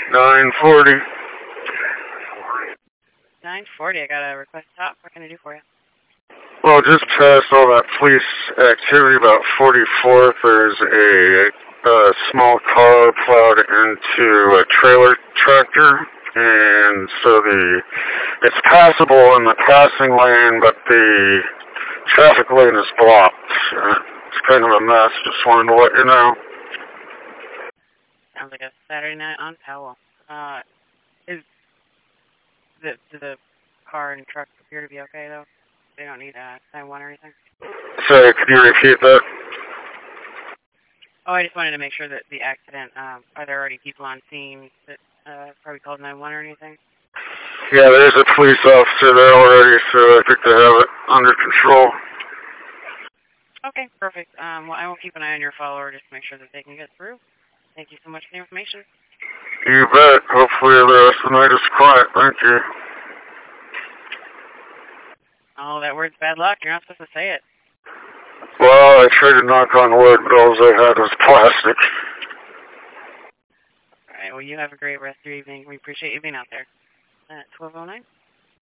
940. 940, I got a request stop. What can I do for you? Well, just past all that police activity about 44th, there's a small car plowed into a trailer tractor, and so it's passable in the passing lane, but the traffic lane is blocked. It's kind of a mess. Just wanted to let you know. Sounds like a Saturday night on Powell. Do the car and truck appear to be okay, though? They don't need a 911 or anything? Sorry, could you repeat that? Oh, I just wanted to make sure that the accident, are there already people on scene that probably called 911 or anything? Yeah, there's a police officer there already, so I think they have it under control. Okay, perfect. Well, I will keep an eye on your follower just to make sure that they can get through. Thank you so much for the information. You bet. Hopefully the rest of the night is quiet. Thank you. Oh, that word's bad luck. You're not supposed to say it. Well, I tried to knock on wood, but all I had was plastic. All right, well, you have a great rest of your evening. We appreciate you being out there. 12:09.